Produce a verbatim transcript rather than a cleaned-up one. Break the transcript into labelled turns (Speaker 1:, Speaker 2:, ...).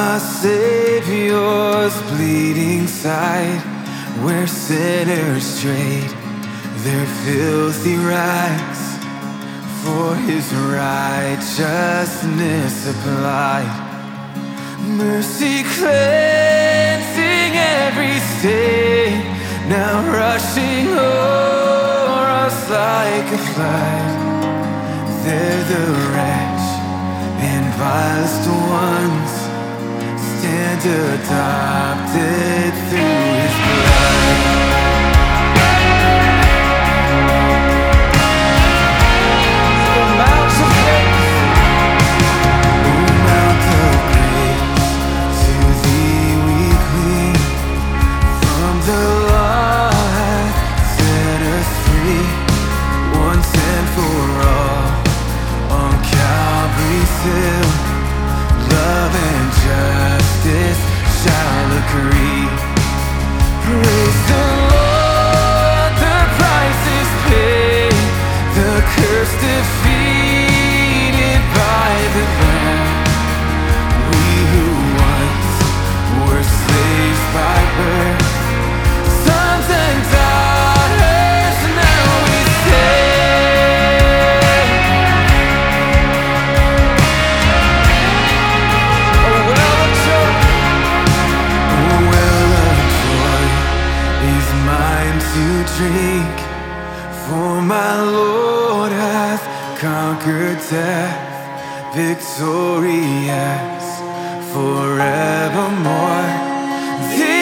Speaker 1: my Savior's bleeding side, where sinners trade their filthy rags for his righteousness applied. Mercy cleansing every stain, now rushing o'er us like a flood. There the wretch and vilest ones stand adopted through his blood. Love and justice shall agree. Praise the Lord, the price is paid, the curse defeated by the Lamb. We who once were slaves by birth, sons and daughters, now we say, to drink, for my Lord hath conquered death, victorious forevermore.